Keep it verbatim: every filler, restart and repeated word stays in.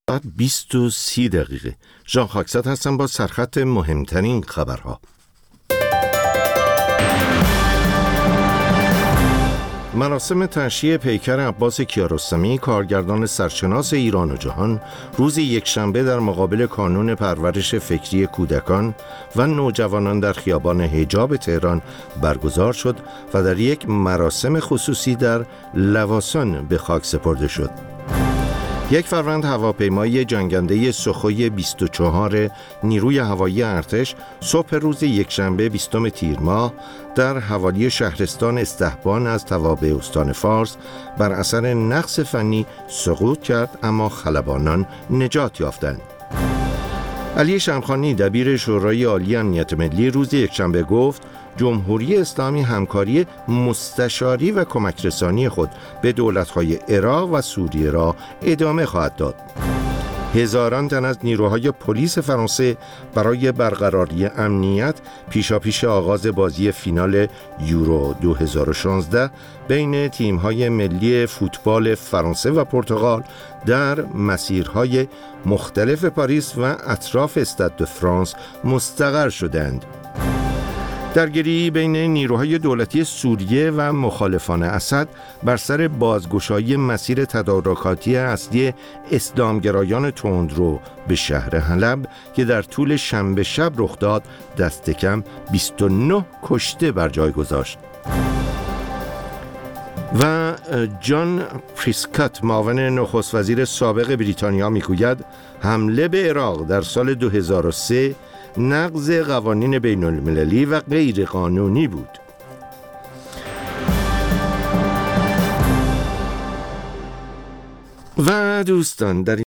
بیست و سی دقیقه. ژان خاکزاد هستم با سرخط مهمترین خبرها. مراسم تشییع پیکر عباس کیارستمی، کارگردان سرشناس ایران و جهان، روز یکشنبه در مقابل کانون پرورش فکری کودکان و نوجوانان در خیابان حجاب تهران برگزار شد و در یک مراسم خصوصی در لواسان به خاک سپرده شد. یک فروند هواپیمای جنگنده سخوی بیست و چهار نیروی هوایی ارتش صبح روز یکشنبه بیستم تیر ماه در حوالی شهرستان استحبان از توابع استان فارس بر اثر نقص فنی سقوط کرد، اما خلبانان نجات یافتند. علی شمخانی دبیر شورای عالی امنیت ملی روز یکشنبه گفت جمهوری اسلامی همکاری مستشاری و کمک رسانی خود به دولت‌های عراق و سوریه را ادامه خواهد داد. هزاران تن از نیروهای پلیس فرانسه برای برقراری امنیت پیشاپیش آغاز بازی فینال یورو دو هزار و شانزده بین تیم‌های ملی فوتبال فرانسه و پرتغال در مسیرهای مختلف پاریس و اطراف استاد دو فرانس مستقر شدند. درگیری بین نیروهای دولتی سوریه و مخالفان اسد بر سر بازگشایی مسیر تدارکاتی اصلی اسلامگرایان تندرو به شهر حلب که در طول شنبه شب رخ داد دست کم بیست و نه کشته بر جای گذاشت. و جان پریسکات معاون نخست وزیر سابق بریتانیا میگوید حمله به عراق در سال دو هزار و سه نقض قوانین بین المللی و غیر قانونی بود. و دوستان در